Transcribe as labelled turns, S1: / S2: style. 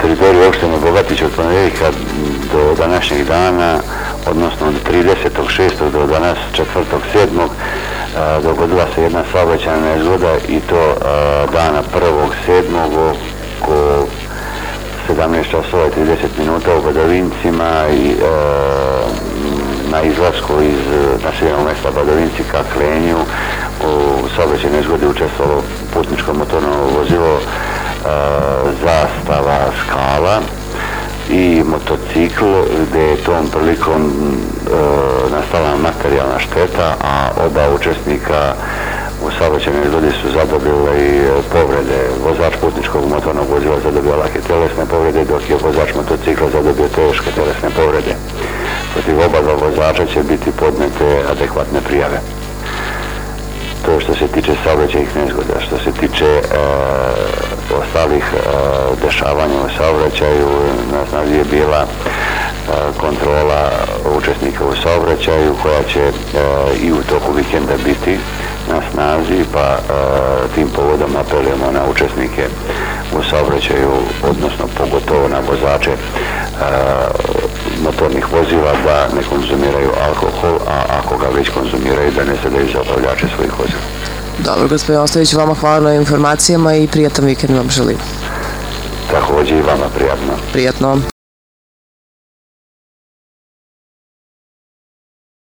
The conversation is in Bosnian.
S1: teritoriju opštine Bogatić od ponedjeljka do današnjeg dana, odnosno od 30.6. do danas 4.7. dogodila se jedna saobraćajna nezgoda i to dana 1.7. oko 17 časova i 30 minuta u Badovincima i na izlasku iz naseljenog mesta Badovinci ka Klenju. U saobraćajnoj nezgodi učestvovalo putničko motorno vozilo Zastava Skala i motocikl, gdje je tom prilikom nastala materijalna šteta, a oba učesnika u saobraćajnoj nezgodi su zadobili povrede. Vozač putničkog motornog vozila zadobio lake telesne povrede, dok je vozač motocikla zadobio teške telesne povrede. Protiv oba dva vozača će biti podnete adekvatne prijave. To što se tiče saobraćajnih nezgoda. Što se tiče ostalih dešavanja u saobraćaju, na snazi je bila kontrola učesnika u saobraćaju koja će i u toku vikenda biti na snazi, pa tim povodom apelujemo na učesnike u saobraćaju, odnosno pogotovo na vozače motornih vozila da ne konzumiraju alkohol, a ako ga već konzumiraju da ne sedaju za upravljače svojih vozila.
S2: Dobro, gospodin Ostojić, vama hvala na informacijama i prijatan vikend vam želim.
S1: Također i vama prijatno.
S2: Prijatno.